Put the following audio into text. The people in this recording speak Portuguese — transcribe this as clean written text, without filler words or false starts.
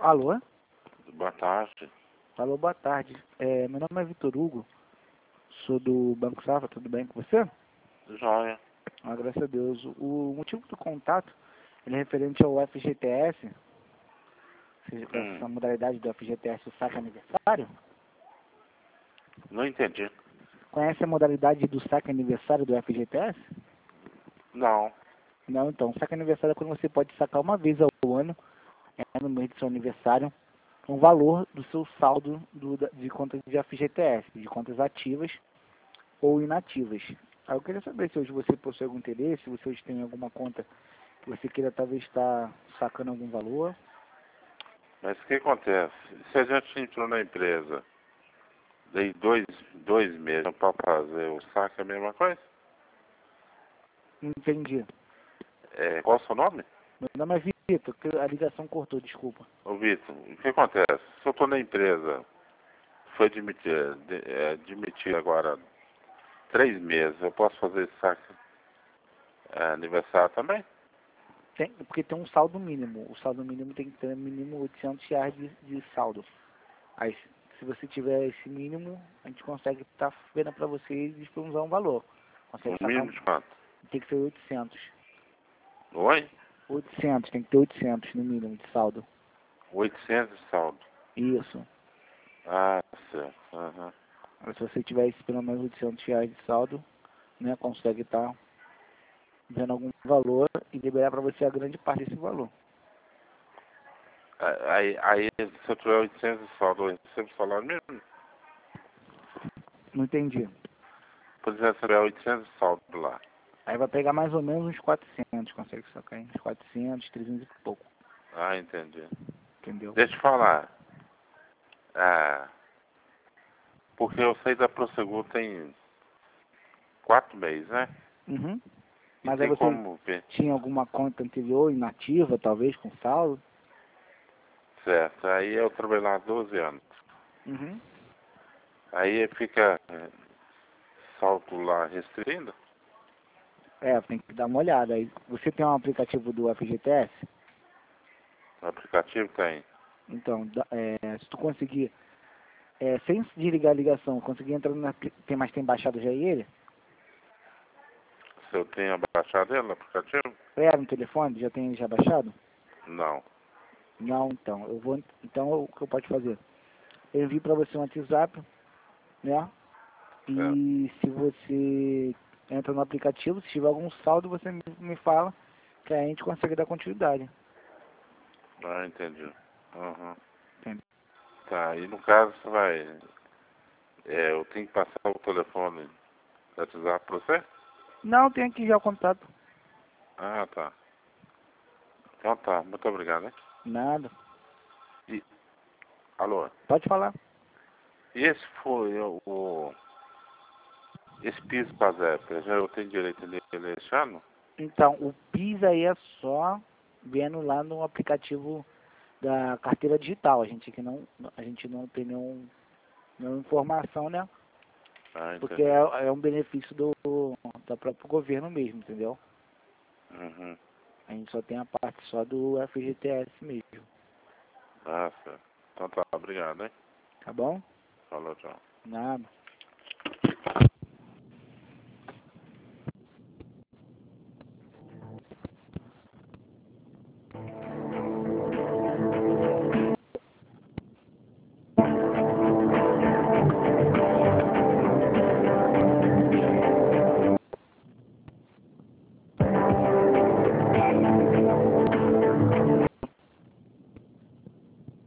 Alô? Boa tarde. Alô, boa tarde. Meu nome é Vitor Hugo, sou do Banco Safra, tudo bem com você? Joia. Graças a Deus. O motivo do contato ele é referente ao FGTS, ou seja, essa modalidade do FGTS, o saque aniversário. Não entendi. Conhece a modalidade do saque aniversário do FGTS? Não. Não, então, o saque aniversário é quando você pode sacar uma vez ao ano, no mês do seu aniversário, um valor do seu saldo de contas de FGTS, de contas ativas ou inativas. Aí eu queria saber se hoje você possui algum interesse, se você hoje tem alguma conta que você queira talvez estar sacando algum valor. Mas o que acontece? Se a gente entrou na empresa, dei dois meses para fazer o saque, é a mesma coisa? Entendi. Qual o seu nome? Meu nome é Vitor, que a ligação cortou, desculpa. Ô Vitor, o que acontece? Se eu estou na empresa, foi demitir agora 3 meses, eu posso fazer esse saque aniversário também? Porque tem um saldo mínimo. O saldo mínimo tem que ter mínimo R$ 800 de saldo. Aí, se você tiver esse mínimo, a gente consegue estar vendo para você e disponibilizar um valor. Consegue O sacar mínimo de quanto? tem que ser 800. Oi? 800, tem que ter 800 no mínimo de saldo. 800 de saldo. Isso. Ah, certo. Aham. Mas se você tiver esse, pelo menos R$ 800 de saldo, né, consegue estar vendo algum valor e liberar para você a grande parte desse valor. Aí, se eu tiver 800 de saldo, eu recebo o salário mesmo? Não entendi. Por exemplo, se eu tiver 800 de saldo lá. Aí vai pegar mais ou menos uns 400, consegue sacar uns 400, 300 e pouco. Ah, entendi. Entendeu? Deixa eu falar. Porque eu saí da Prosegur tem 4 meses, né? Uhum. E Mas aí tem você como ver. tinha alguma conta anterior, inativa, talvez, com saldo? Certo. Aí eu trabalhei lá há 12 anos. Uhum. Aí fica saldo lá restrindo? Tem que dar uma olhada. Aí, você tem um aplicativo do FGTS? O aplicativo tem. Então, se tu conseguir, sem desligar a ligação, conseguir entrar tem baixado já ele? Se eu tenho baixado ele, o aplicativo? No telefone, já tem ele já baixado? Não. Não, então, o que eu posso fazer? Eu envio para você um WhatsApp, né? Certo. E se você entra no aplicativo, se tiver algum saldo, você me fala, que aí a gente consegue dar continuidade. Ah, entendi. Uhum. Entende? Tá, e no caso você vai. Eu tenho que passar o telefone do WhatsApp pra você? Não, tem aqui já o contato. Ah, tá. Então tá, muito obrigado, hein? Nada. E, alô? Pode falar. E esse foi esse piso PASEP, já eu tenho direito nele esse ano? Então, o PIS aí é só vendo lá no aplicativo da carteira digital. A gente não tem nenhuma informação, né? Ah, Porque entendi. é um benefício do próprio governo mesmo, entendeu? Uhum. A gente só tem a parte só do FGTS mesmo. Ah, certo. Então tá, obrigado, hein? Tá bom? Falou, tchau. Nada.